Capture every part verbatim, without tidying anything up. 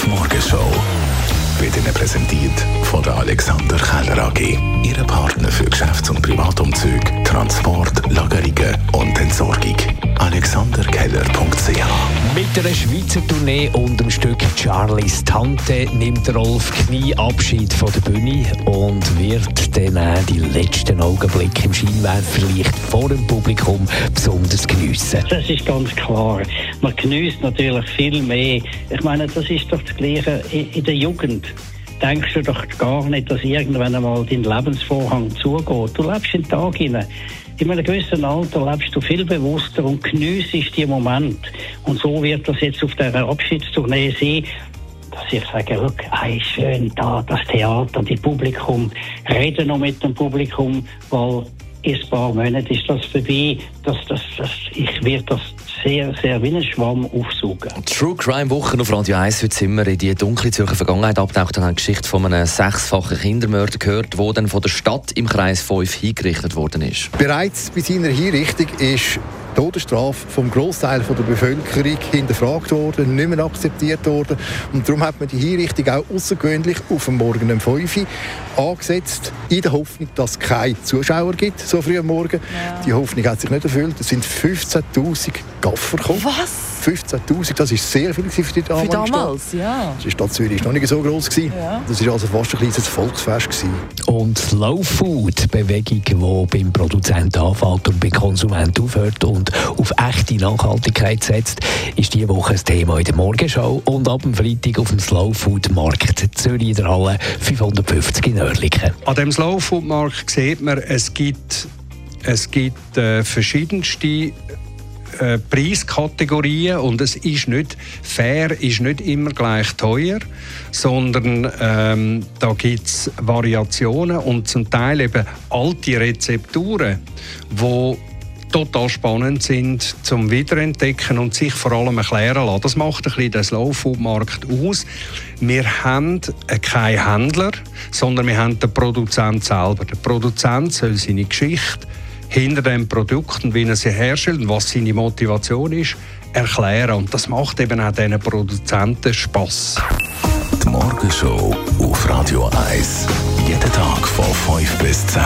fünf Morgenshow wird Ihnen präsentiert von der Alexander Keller A G. Ihre Partner für Geschäfts- und Privatumzüge, Transport, Lagerungen und Entsorgung. alexander keller punkt c h. Mit einer Schweizer Tournee und dem Stück «Charlies Tante» nimmt Rolf Knie Abschied von der Bühne und wird dann auch die letzten Augenblicke im Scheinwerferlicht vor dem Publikum besonders geniessen. Das ist ganz klar. Man geniesst natürlich viel mehr. Ich meine, das ist doch das Gleiche in der Jugend. Denkst du doch gar nicht, dass irgendwann einmal dein Lebensvorhang zugeht. Du lebst den Tag hinein. In einem gewissen Alter lebst du viel bewusster und geniessest die Moment. Und so wird das jetzt auf dieser Abschiedstournee sein, dass ich sage, schau, hey, schön da, das Theater, die Publikum, reden noch mit dem Publikum, weil in ein paar Monaten ist das vorbei. Das, das, das, ich werde das sehr, sehr wie ein Schwamm aufsaugen. True Crime Wochen auf Radio eins. Heute sind wir in die dunkle Zürcher Vergangenheit abgetaucht und haben die Geschichte von einem sechsfachen Kindermörder gehört, der dann von der Stadt im Kreis fünf hingerichtet worden ist. Bereits bei seiner Hinrichtung ist die Todesstrafe vom Grossteil der Bevölkerung hinterfragt worden, nicht mehr akzeptiert worden. Und darum hat man die Hinrichtung auch außergewöhnlich auf dem Morgen um fünf Uhr angesetzt, in der Hoffnung, dass es keine Zuschauer gibt, so früh am Morgen. Ja. Die Hoffnung hat sich nicht erfüllt. Es sind fünfzehntausend Gaffer gekommen. Was? fünfzehntausend, das ist sehr viel für die damalige Für damals, Stadt. ja. Die Stadt Zürich war noch nicht so gross. Ja. Das war also fast ein kleines Volksfest gewesen. Und Slow Food, Bewegung, die beim Produzenten anfängt und beim Konsumenten aufhört und auf echte Nachhaltigkeit setzt, ist diese Woche ein Thema in der Morgenshow und ab dem Freitag auf dem Slow Food Markt Zürich in der Halle fünfhundertfünfzig in Oerlikon. An dem Slow Food Markt sieht man, es gibt, es gibt äh, verschiedenste Äh, Preiskategorien und es ist nicht fair, ist nicht immer gleich teuer, sondern ähm, da gibt es Variationen und zum Teil eben alte Rezepturen, die total spannend sind zum Wiederentdecken und sich vor allem erklären lassen. Das macht ein bisschen den Slow-Food-Markt aus. Wir haben keinen Händler, sondern wir haben den Produzent selber. Der Produzent soll seine Geschichte hinter dem Produkt und wie er sie herstellt und was seine Motivation ist, erklären. Und das macht eben auch diesen Produzenten Spass. Die Morgenshow auf Radio eins. Jeden Tag von fünf bis zehn.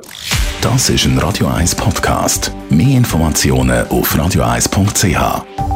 Das ist ein Radio eins Podcast. Mehr Informationen auf radio eins punkt c h.